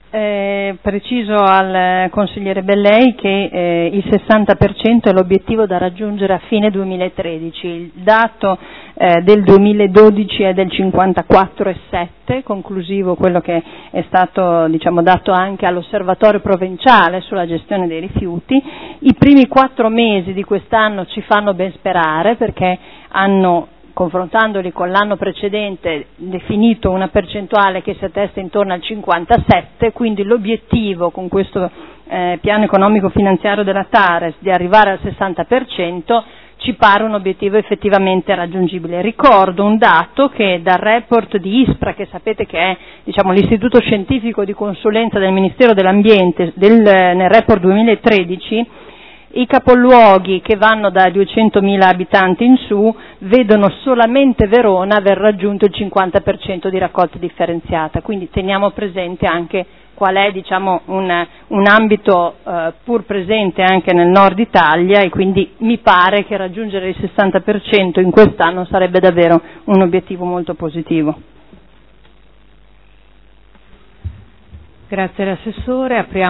Preciso al consigliere Bellei che il 60% è l'obiettivo da raggiungere a fine 2013. Il dato del 2012 è del 54,7, conclusivo quello che è stato dato anche all'osservatorio provinciale sulla gestione dei rifiuti. I primi 4 mesi di quest'anno ci fanno ben sperare perché hanno, confrontandoli con l'anno precedente, definito una percentuale che si attesta intorno al 57, quindi l'obiettivo con questo piano economico finanziario della TARES di arrivare al 60% ci pare un obiettivo effettivamente raggiungibile. Ricordo un dato che dal report di ISPRA, che sapete che è l'istituto scientifico di consulenza del Ministero dell'Ambiente, nel report 2013, i capoluoghi che vanno da 200.000 abitanti in su vedono solamente Verona aver raggiunto il 50% di raccolta differenziata, quindi teniamo presente anche qual è un ambito pur presente anche nel nord Italia, e quindi mi pare che raggiungere il 60% in quest'anno sarebbe davvero un obiettivo molto positivo. Grazie all'assessore.